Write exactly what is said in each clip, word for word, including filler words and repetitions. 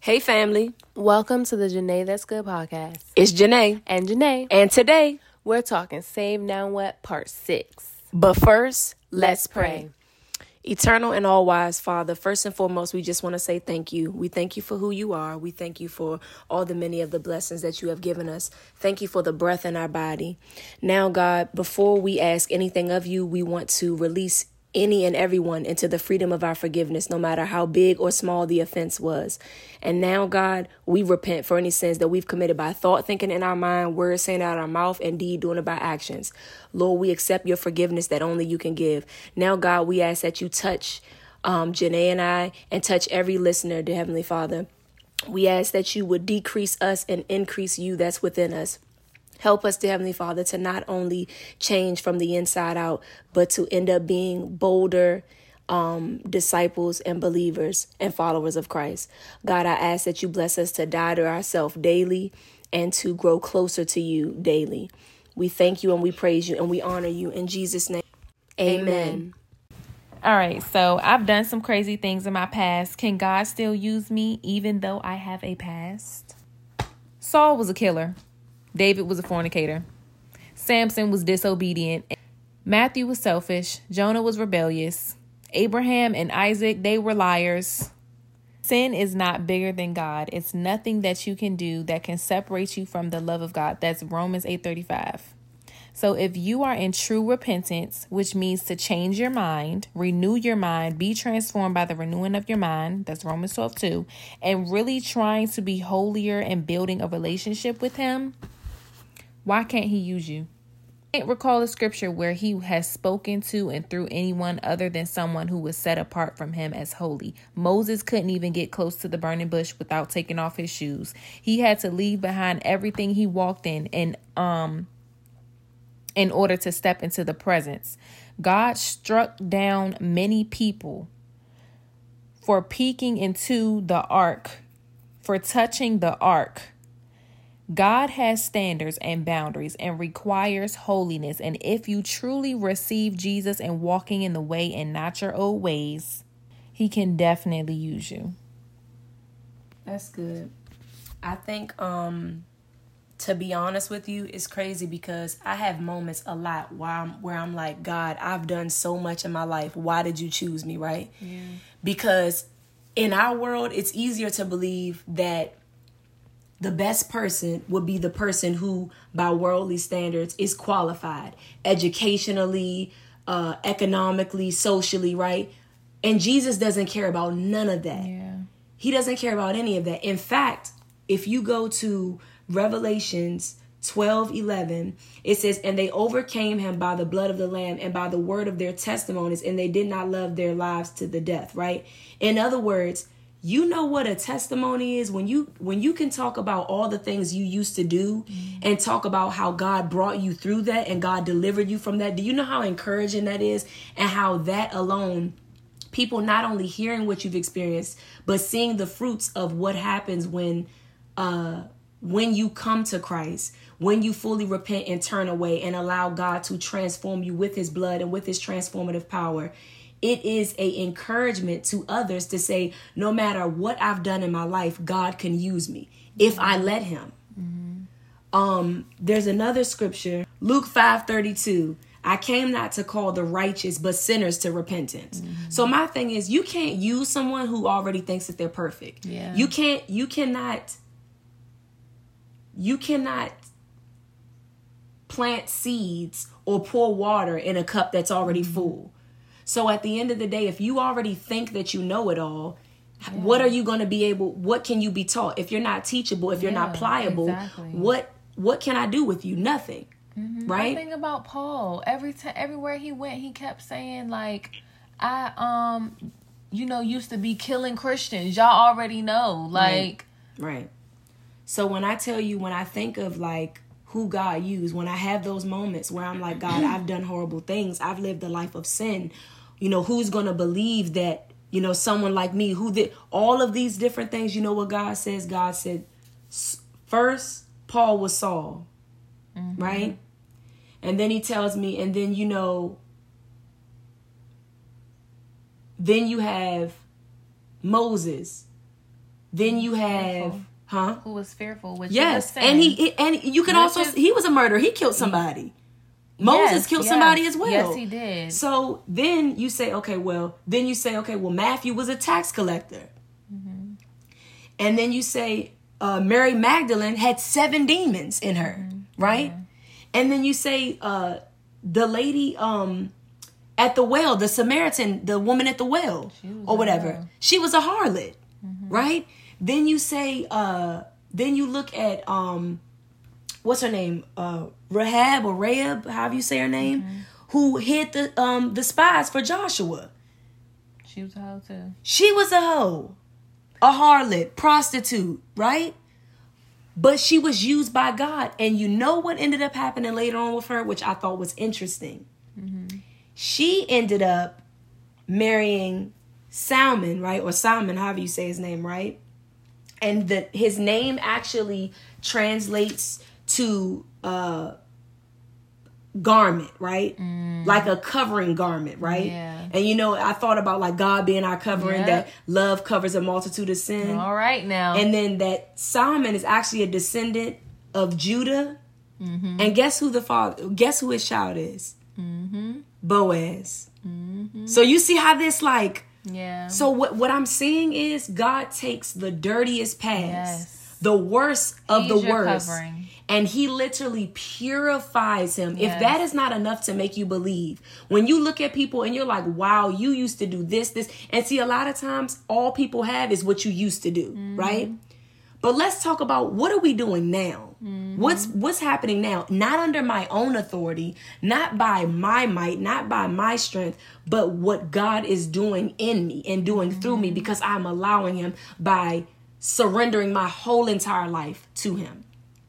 Hey, family. Welcome to the Janae That's Good podcast. It's Janae. And Janae. And today, we're talking Save Now What Part six. But first, let's, let's pray. pray. Eternal and all-wise Father, first and foremost, we just want to say thank you. We thank you for who you are. We thank you for all the many of the blessings that you have given us. Thank you for the breath in our body. Now, God, before we ask anything of you, we want to release any and everyone into the freedom of our forgiveness, no matter how big or small the offense was. And now, God, we repent for any sins that we've committed by thought, thinking in our mind, words saying out of our mouth, and deed doing it by actions. Lord, we accept your forgiveness that only you can give. Now, God, we ask that you touch um, Janae and I and touch every listener, dear Heavenly Father. We ask that you would decrease us and increase you that's within us. Help us, dear Heavenly Father, to not only change from the inside out, but to end up being bolder um, disciples and believers and followers of Christ. God, I ask that you bless us to die to ourselves daily and to grow closer to you daily. We thank you and we praise you and we honor you in Jesus' name. Amen. Amen. All right, so I've done some crazy things in my past. Can God still use me even though I have a past? Saul was a killer. David was a fornicator. Samson was disobedient. Matthew was selfish. Jonah was rebellious. Abraham and Isaac, they were liars. Sin is not bigger than God. It's nothing that you can do that can separate you from the love of God. That's Romans eight thirty-five. So if you are in true repentance, which means to change your mind, renew your mind, be transformed by the renewing of your mind, that's Romans twelve two, and really trying to be holier and building a relationship with him, why can't he use you? I can't recall a scripture where he has spoken to and through anyone other than someone who was set apart from him as holy. Moses couldn't even get close to the burning bush without taking off his shoes. He had to leave behind everything he walked in and um in order to step into the presence. God struck down many people for peeking into the ark, for touching the ark. God has standards and boundaries and requires holiness. And if you truly receive Jesus and walking in the way and not your old ways, he can definitely use you. That's good. I think, um, to be honest with you, it's crazy because I have moments a lot where I'm, where I'm like, God, I've done so much in my life. Why did you choose me, right? Yeah. Because in our world, it's easier to believe that the best person would be the person who, by worldly standards, is qualified educationally, uh, economically, socially, right? And Jesus doesn't care about none of that. Yeah. He doesn't care about any of that. In fact, if you go to Revelations twelve eleven, it says, and they overcame him by the blood of the Lamb and by the word of their testimonies, and they did not love their lives to the death, right? In other words, you know what a testimony is when you when you can talk about all the things you used to do mm-hmm. and talk about how God brought you through that and God delivered you from that. Do you know how encouraging that is? And how that alone, people not only hearing what you've experienced, but seeing the fruits of what happens when uh, when you come to Christ, when you fully repent and turn away and allow God to transform you with his blood and with his transformative power. It is a encouragement to others to say, no matter what I've done in my life, God can use me if I let him. Mm-hmm. Um, there's another scripture, Luke five thirty-two. I came not to call the righteous, but sinners to repentance. Mm-hmm. So my thing is, you can't use someone who already thinks that they're perfect. Yeah. You can't, you cannot, you cannot plant seeds or pour water in a cup that's already mm-hmm. full. So at the end of the day, if you already think that you know it all, yeah. what are you going to be able, what can you be taught? If you're not teachable, if you're yeah, not pliable, exactly. what what can I do with you? Nothing. Mm-hmm. Right? The thing about Paul, every time, everywhere he went, he kept saying, like, I, um, you know, used to be killing Christians. Y'all already know. Like. Right. right. So when I tell you, when I think of, like, who God used, when I have those moments where I'm like, God, I've done horrible things. I've lived a life of sin. You know, who's going to believe that, you know, someone like me who did all of these different things? You know what God says? God said, first, Paul was Saul, mm-hmm. right? And then he tells me, and then, you know, then you have Moses. Then you have, Fearful. huh? Who was fearful? Which Yes, is a sin. and he and you can Which also is- he was a murderer. He killed somebody. Moses Yes, killed yes. somebody as well. Yes, he did. So then you say, okay, well, then you say, okay, well, Matthew was a tax collector. Mm-hmm. And then you say uh, Mary Magdalene had seven demons in her, Mm-hmm. right? Yeah. And then you say uh, the lady um, at the well, the Samaritan, the woman at the well, She was or a whatever, harlot. she was a harlot, right? Then you say, uh, then you look at, um, what's her name? Uh, Rahab or Rahab, however you say her name, Mm-hmm. who hid the um, the spies for Joshua. She was a hoe too. She was a hoe, a harlot, prostitute, right? But she was used by God. And you know what ended up happening later on with her, which I thought was interesting. Mm-hmm. She ended up marrying Salmon, right? Or Simon, however you say his name, right? And the, his name actually translates to uh, garment, right? Mm. Like a covering garment, right? Yeah. And you know, I thought about like God being our covering, Yep. that love covers a multitude of sin. All right now. And then that Solomon is actually a descendant of Judah. Mm-hmm. And guess who the father, guess who his child is? Mm-hmm. Boaz. Mm-hmm. So you see how this like, Yeah. so what, what I'm seeing is God takes the dirtiest past, Yes. the worst of He's the your worst, covering. and he literally purifies him. If Yes. that is not enough to make you believe, when you look at people and you're like, wow, you used to do this, this, and see, a lot of times all people have is what you used to do, Mm-hmm. right? But let's talk about what are we doing now? Mm-hmm. What's what's happening now? Not under my own authority, not by my might, not by my strength, but what God is doing in me and doing Mm-hmm. through me, because I'm allowing him by surrendering my whole entire life to him.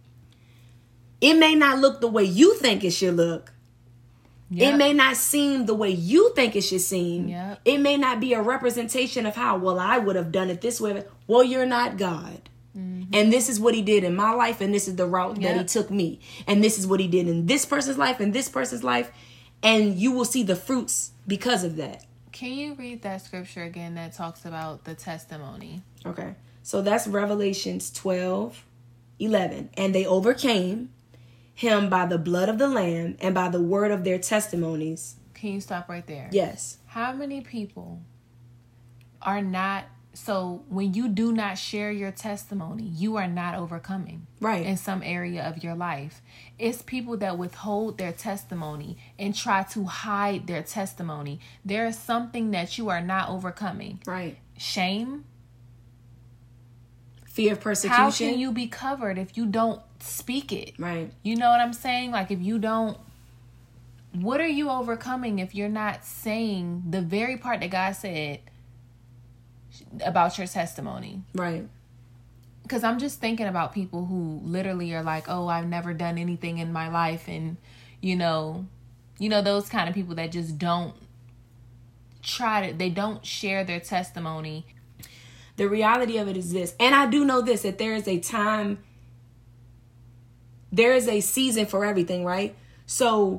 It may not look the way you think it should look. Yep. It may not seem the way you think it should seem. Yep. It may not be a representation of how, well, I would have done it this way. Well, you're not God. And this is what he did in my life, and this is the route that he Yep. took me. And this is what he did in this person's life and this person's life. And you will see the fruits because of that. Can you read that scripture again that talks about the testimony? Okay. So that's Revelations twelve, eleven. And they overcame him by the blood of the Lamb and by the word of their testimonies. Can you stop right there? Yes. How many people are not, so when you do not share your testimony, you are not overcoming. Right. In some area of your life. It's people that withhold their testimony and try to hide their testimony. There is something that you are not overcoming. Right. Shame. Fear of persecution. How can you be covered if you don't speak it? Right. You know what I'm saying? Like if you don't, what are you overcoming if you're not saying the very part that God said about your testimony? Right. Because I'm just thinking about people who literally are like, oh, I've never done anything in my life. And, you know, you know, those kind of people that just don't try to, they don't share their testimony. The reality of it is this, and I do know this, that there is a time, there is a season for everything, right? So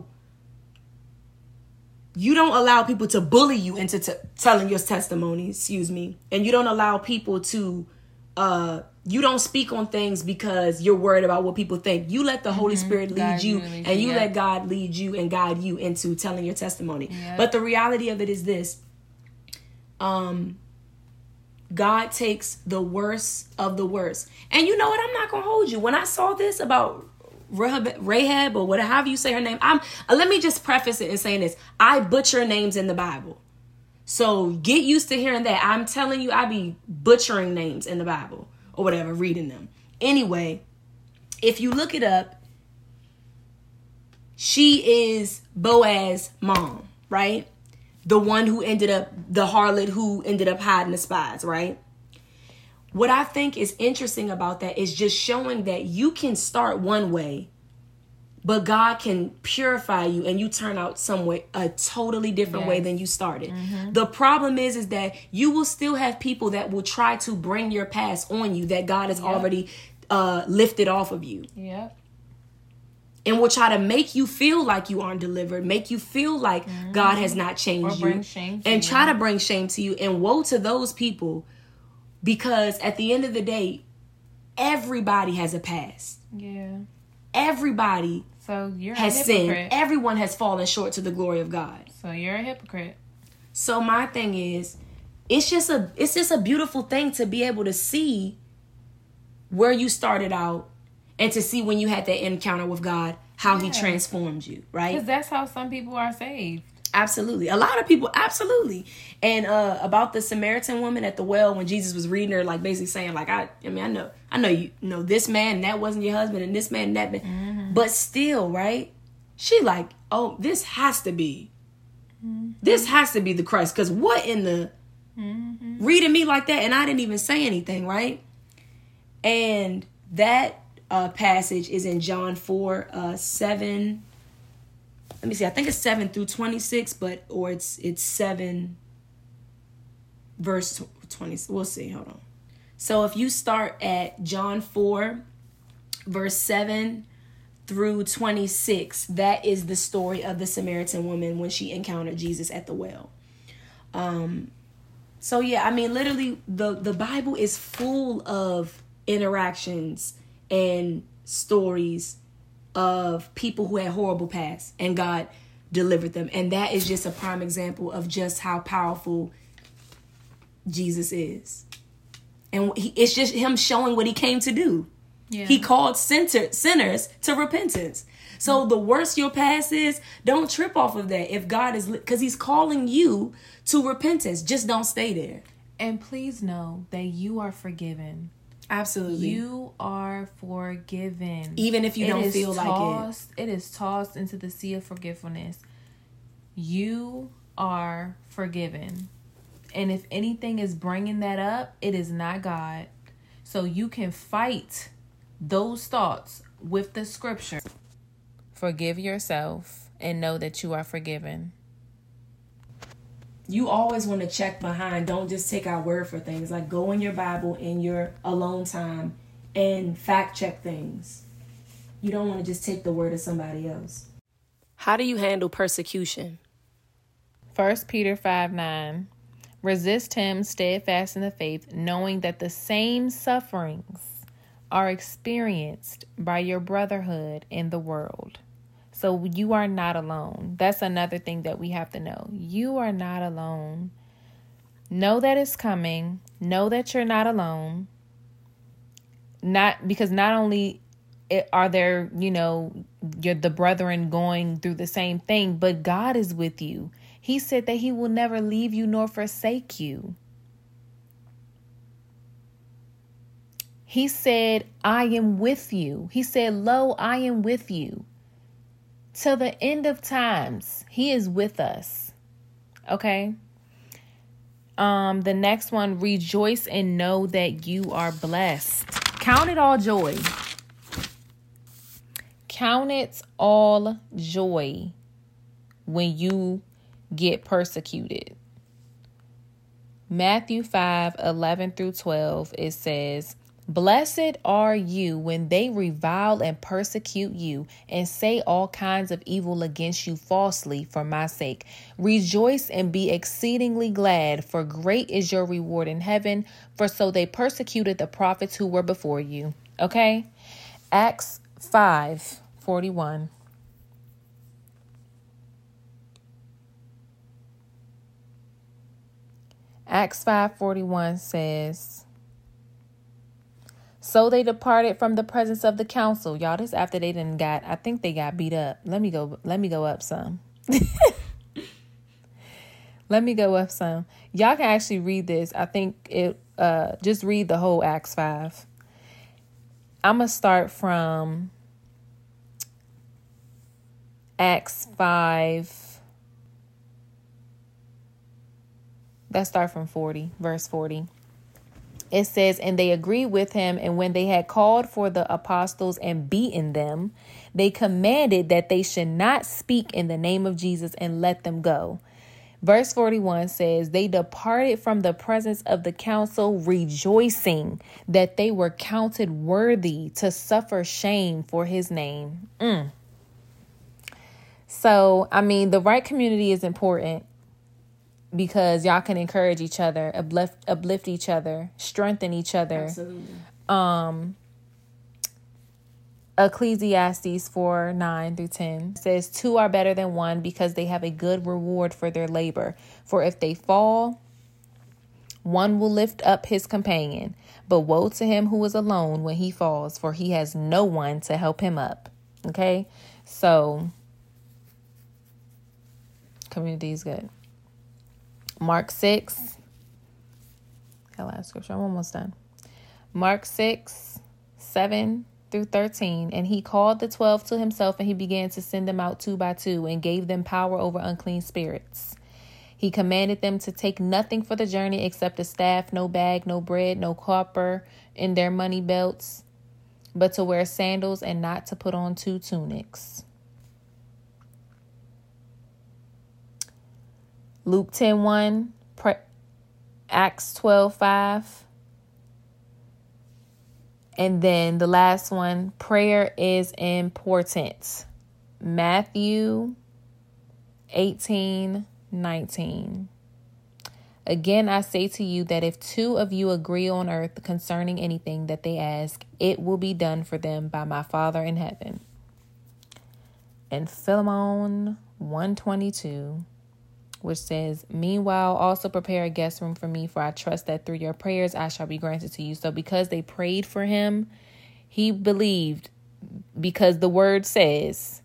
you don't allow people to bully you into t- telling your testimony, excuse me. And you don't allow people to, uh, you don't speak on things because you're worried about what people think. You let the Holy Spirit lead God you, you lead and you, you yeah. let God lead you and guide you into telling your testimony. Yeah. But the reality of it is this, um, God takes the worst of the worst. And you know what? I'm not going to hold you. When I saw this about Rahab, Rahab or whatever, however you say her name, I'm, uh, let me just preface it in saying this. I butcher names in the Bible. So get used to hearing that. I'm telling you, I be butchering names in the Bible or whatever, reading them. Anyway, if you look it up, she is Boaz's mom, right? The one who ended up, the harlot who ended up hiding the spies, right? What I think is interesting about that is just showing that you can start one way, but God can purify you and you turn out some way, a totally different Yes. way than you started. Mm-hmm. The problem is, is that you will still have people that will try to bring your past on you that God has Yep. already uh, lifted off of you. Yep. And will try to make you feel like you aren't delivered, make you feel like mm-hmm. God has not changed Or you. bring shame to and you. try to bring shame to you. And woe to those people Because at the end of the day, everybody has a past. Yeah. Everybody So you're has a hypocrite. sinned. Everyone has fallen short to the glory of God. So you're a hypocrite. So my thing is, it's just a it's just a beautiful thing to be able to see where you started out and to see when you had that encounter with God, how he Yeah. transformed you, right? Because that's how some people are saved. Absolutely. A lot of people, absolutely. And uh, about the Samaritan woman at the well, when Jesus was reading her, like basically saying, like, I I mean, I know, I know you know this man, and that wasn't your husband, and this man, and that man. Mm-hmm. But still, right? She like, oh, this has to be, mm-hmm. this has to be the Christ. Because what in the, mm-hmm. reading me like that, and I didn't even say anything, right? And that uh, passage is in John four, uh, seven. Let me see. I think it's seven through twenty-six, but or it's it's seven, verse twenty. We'll see. Hold on. So if you start at John four, verse seven through twenty-six, that is the story of the Samaritan woman when she encountered Jesus at the well. Um. So yeah, I mean, literally, the the Bible is full of interactions and stories of people who had horrible pasts and God delivered them. And that is just a prime example of just how powerful Jesus is. And he, it's just him showing what he came to do. Yeah. He called center, sinners to repentance. So mm-hmm. the worse your past is, don't trip off of that. If God is, because he's calling you to repentance, just don't stay there. And please know that you are forgiven. Absolutely. You are forgiven. Even if you it don't feel tossed, like it. It is tossed into the sea of forgetfulness. You are forgiven. And if anything is bringing that up, it is not God. So you can fight those thoughts with the scripture. Forgive yourself and know that you are forgiven. You always want to check behind. Don't just take our word for things. Like, go in your Bible in your alone time and fact check things. You don't want to just take the word of somebody else. How do you handle persecution? First Peter five nine. Resist him steadfast in the faith, knowing that the same sufferings are experienced by your brotherhood in the world. So you are not alone. That's another thing that we have to know. You are not alone. Know that it's coming. Know that you're not alone. Not because not only are there, you know, you're the brethren going through the same thing, but God is with you. He said that he will never leave you nor forsake you. He said, I am with you. He said, lo, I am with you. Till the end of times, he is with us. Okay. Um, the next one, rejoice and know that you are blessed. Count it all joy. Count it all joy when you get persecuted. Matthew five eleven through twelve, it says, blessed are you when they revile and persecute you and say all kinds of evil against you falsely for my sake. Rejoice and be exceedingly glad, for great is your reward in heaven, for so they persecuted the prophets who were before you. Okay? Acts five forty-one. Acts five forty-one says, so they departed from the presence of the council. Y'all, this after they didn't got, I think they got beat up. Let me go, let me go up some. Let me go up some. Y'all can actually read this. I think it, uh, just read the whole Acts five. I'm going to start from Acts five. Let's start from forty, verse forty. It says, and they agreed with him, and when they had called for the apostles and beaten them, they commanded that they should not speak in the name of Jesus and let them go. Verse forty-one says, they departed from the presence of the council, rejoicing that they were counted worthy to suffer shame for his name. Mm. So, I mean, the right community is important. because y'all can encourage each other, uplift, uplift each other, strengthen each other. Absolutely. Um, Ecclesiastes four, nine through ten says, two are better than one because they have a good reward for their labor. For if they fall, one will lift up his companion. But woe to him who is alone when he falls, for he has no one to help him up. Okay? So, community is good. Mark six. That last scripture, I'm almost done. Mark six, seven through thirteen. And he called the twelve to himself, and he began to send them out two by two, and gave them power over unclean spirits. He commanded them to take nothing for the journey except a staff, no bag, no bread, no copper in their money belts, but to wear sandals and not to put on two tunics. Luke ten one, Acts twelve five. And then the last one, prayer is important. Matthew eighteen nineteen. Again, I say to you that if two of you agree on earth concerning anything that they ask, it will be done for them by my Father in heaven. And Philemon one twenty-two, which says, meanwhile, also prepare a guest room for me, for I trust that through your prayers I shall be granted to you. So because they prayed for him, he believed, because the word says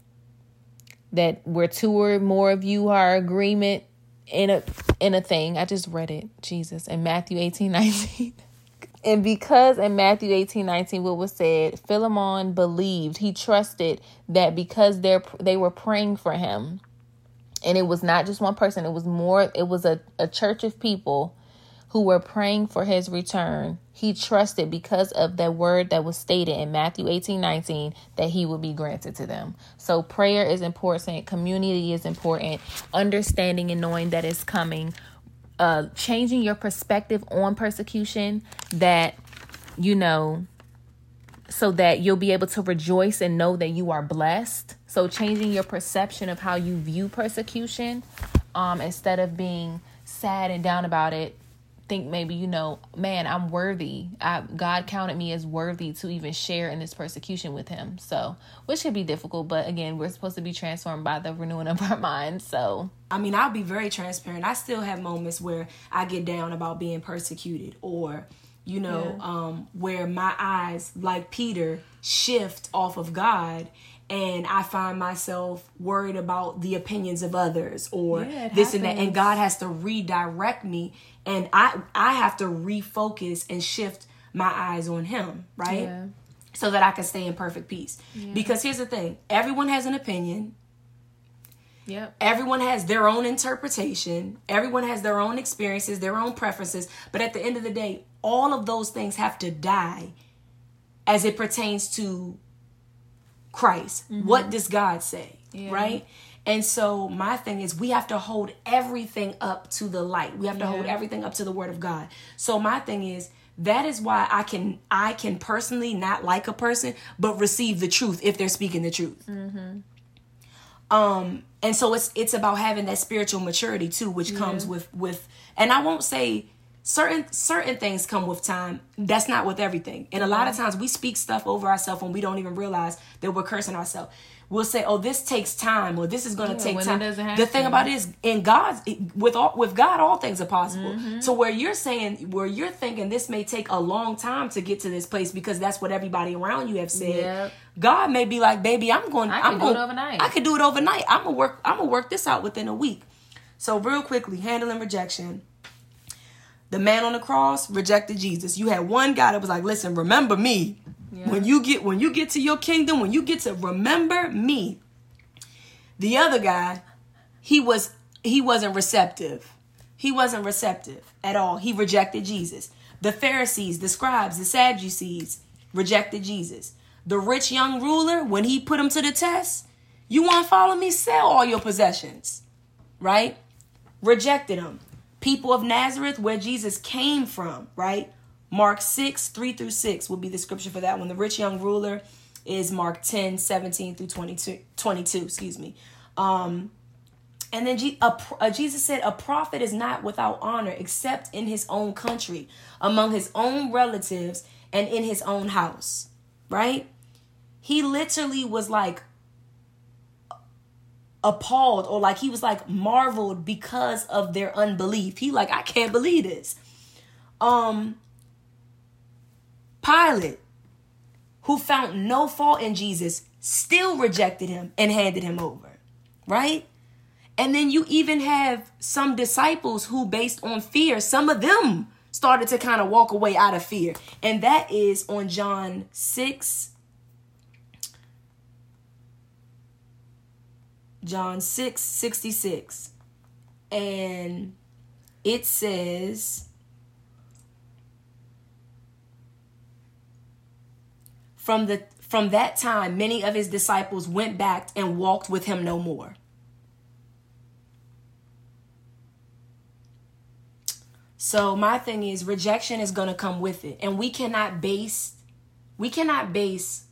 that where two or more of you are agreement in a in a thing. I just read it, Jesus, in Matthew eighteen nineteen. And because in Matthew eighteen nineteen, what was said, Philemon believed, he trusted that because they they were praying for him, and it was not just one person, it was more, it was a, a church of people who were praying for his return. He trusted, because of that word that was stated in Matthew eighteen nineteen, that he would be granted to them. So prayer is important. Community is important. Understanding and knowing that it's coming. Uh, changing your perspective on persecution, that, you know, so that you'll be able to rejoice and know that you are blessed. So changing your perception of how you view persecution, um, instead of being sad and down about it, think maybe, you know, man, I'm worthy. I, God counted me as worthy to even share in this persecution with him. So, which could be difficult, but again, we're supposed to be transformed by the renewing of our minds. So, I mean, I'll be very transparent. I still have moments where I get down about being persecuted, or, you know, yeah. um, where my eyes, like Peter, shift off of God, and I find myself worried about the opinions of others, or yeah, this happens. And that, and God has to redirect me, and I I have to refocus and shift my eyes on him, right? Yeah. So that I can stay in perfect peace. Yeah. Because here's the thing, everyone has an opinion. Yep. Everyone has their own interpretation. Everyone has their own experiences, their own preferences. But at the end of the day, all of those things have to die as it pertains to Christ. Mm-hmm. What does God say? Yeah. Right? And so my thing is, we have to hold everything up to the light. We have to yeah. hold everything up to the word of God. So my thing is, that is why I can I can personally not like a person, but receive the truth if they're speaking the truth. Mm-hmm. Um, and so it's it's about having that spiritual maturity too, which yeah. comes with with, and I won't say certain certain things come with time. That's not with everything. And a lot of times we speak stuff over ourselves when we don't even realize that we're cursing ourselves. We'll say, "Oh, this takes time," or "This is going to yeah, take time." The thing to. about it is, in God's with all with God, all things are possible. Mm-hmm. So where you're saying, where you're thinking this may take a long time to get to this place because that's what everybody around you have said. Yep. God may be like, "Baby, I'm going. I I'm can going, do it overnight. I could do it overnight. I'm gonna work. I'm gonna work this out within a week." So real quickly, handling rejection. The man on the cross rejected Jesus. You had one guy that was like, "Listen, remember me." Yeah. When you get when you get to your kingdom, when you get to remember me. The other guy, he was he wasn't receptive. He wasn't receptive at all. He rejected Jesus. The Pharisees, the scribes, the Sadducees rejected Jesus. The rich young ruler, when he put him to the test, you want to follow me? Sell all your possessions, right? Rejected him. People of Nazareth, where Jesus came from, right? Mark six, three through six will be the scripture for that one. The rich young ruler is Mark ten, seventeen through twenty-two, twenty-two, excuse me. Um, And then G- a, uh, Jesus said, a prophet is not without honor except in his own country, among his own relatives, and in his own house. Right? He literally was like appalled, or like he was like marveled because of their unbelief. He like, I can't believe this. Um, Pilate, who found no fault in Jesus, still rejected him and handed him over. Right? And then you even have some disciples who, based on fear, some of them started to kind of walk away out of fear. And that is on John six. John six sixty-six. And it says, From the from that time, many of his disciples went back and walked with him no more. So my thing is, rejection is going to come with it. And we cannot base, we cannot base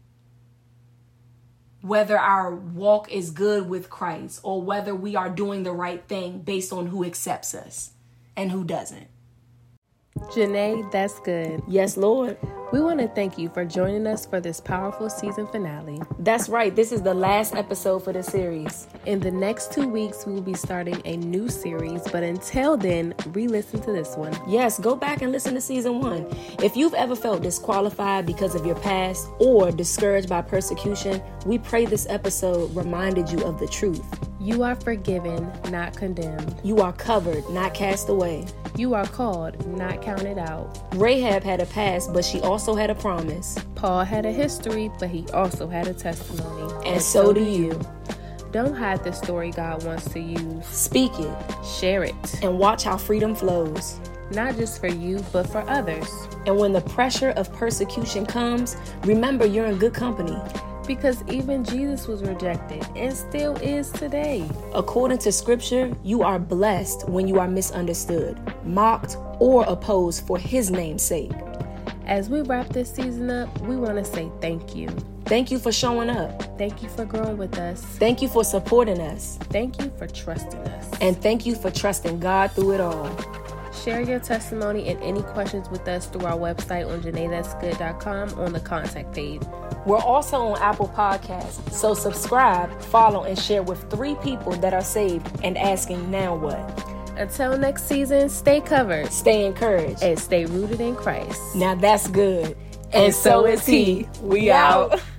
whether our walk is good with Christ or whether we are doing the right thing based on who accepts us and who doesn't. Janae, that's good. Yes, Lord. We want to thank you for joining us for this powerful season finale. That's right. This is the last episode for the series. In the next two weeks, we will be starting a new series, but until then, re-listen to this one. Yes, go back and listen to season one. If you've ever felt disqualified because of your past or discouraged by persecution, we pray this episode reminded you of the truth. You are forgiven, not condemned. You are covered, not cast away. You are called, not counted out. Rahab had a past, but she also had a promise. Paul had a history, but he also had a testimony. And, and so, so do you. Don't hide the story God wants to use. Speak it. Share it. And watch how freedom flows. Not just for you, but for others. And when the pressure of persecution comes, remember you're in good company. Because even Jesus was rejected and still is today. According to scripture, you are blessed when you are misunderstood, mocked, or opposed for his name's sake. As we wrap this season up, we want to say thank you. Thank you for showing up. Thank you for growing with us. Thank you for supporting us. Thank you for trusting us. And thank you for trusting God through it all. Share your testimony and any questions with us through our website on Janae That's Good dot com on the contact page. We're also on Apple Podcasts, so subscribe, follow, and share with three people that are saved and asking, now what? Until next season, stay covered, stay encouraged, and stay rooted in Christ. Now that's good. And, and so, so is he. We out.